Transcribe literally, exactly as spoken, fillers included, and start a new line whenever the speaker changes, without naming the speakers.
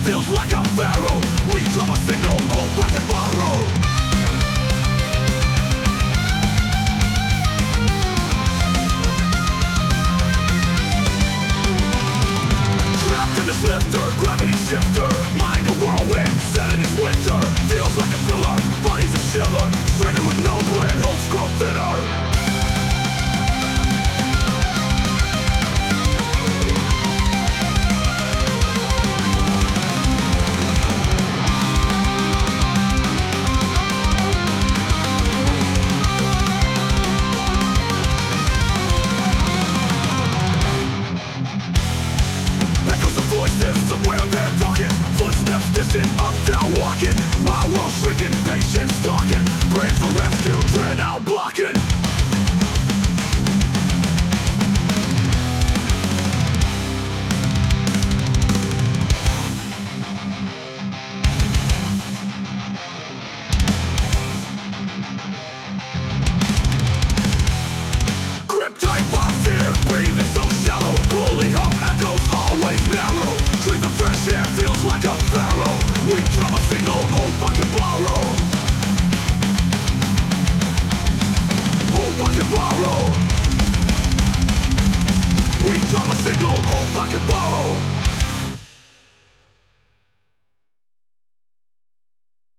feels like a pharaoh. We drop a signal, hold back and borrow. Trapped in this lifter, gravity shifter. Mind a whirlwind, set in its winter. Feels like a thriller, body's a shiver. Stranded with no plan, hopes grow thinner. Somewhere they're talking, footsteps distant, up, down, walking. My world shrinking, patience stalking, praying for rescue.